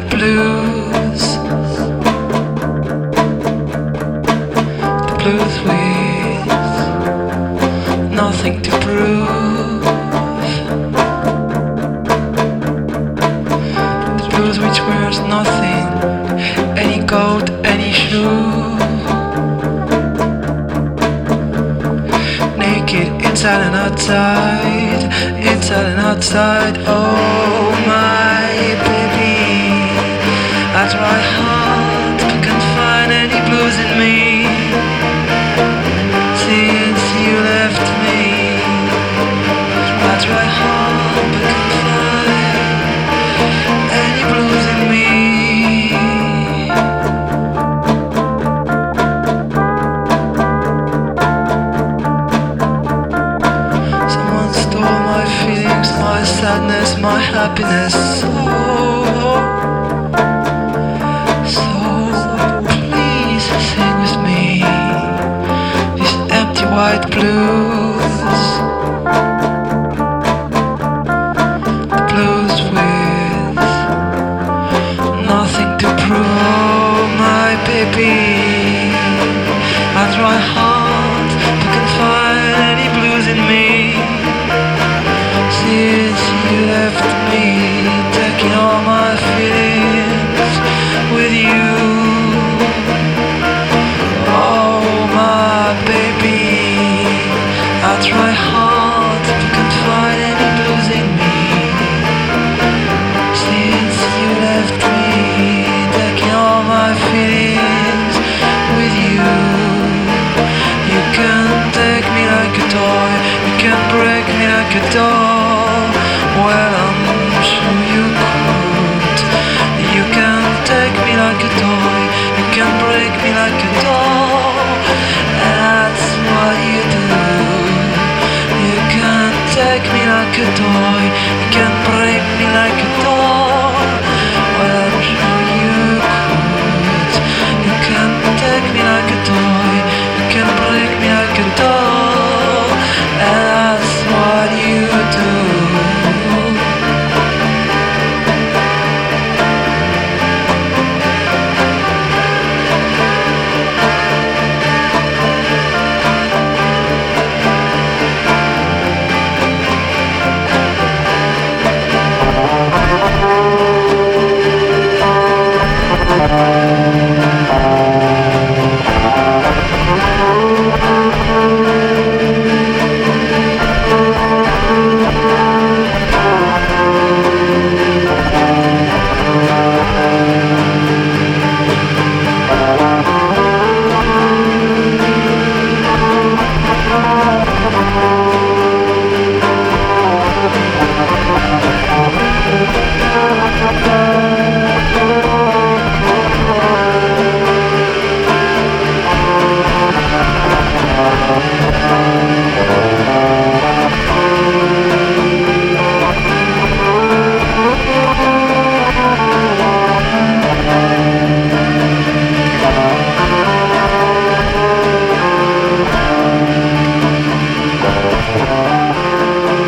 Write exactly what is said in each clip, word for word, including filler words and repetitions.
blues, the blues with nothing to prove, the blues which wears nothing, any coat, any shoe, naked inside and outside, inside and outside. Oh my baby, I try hard but can't find any blues in me since you left me. I try hard but can't find any blues in me. Someone stole my feelings, my sadness, my happiness. Oh, so please sing with me these empty white blues, the blues with nothing to prove. Oh my baby, I try hard but can't find any blues in me since you left me, taking all my feelings with you. Oh my baby, I try hard but can't find any blues in me since you left me, taking all my feelings with you. You can take me like a toy, you can break me like a doll. Well, I'm sure you could. You can take me like a toy, you can break me like a doll. That's what you do. You can take me like a toy, you can break me like a doll. Well, I'm sure you could. You can take me like a toy, you can break me like a doll. And that's what you do.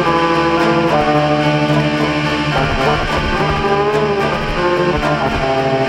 Thank you.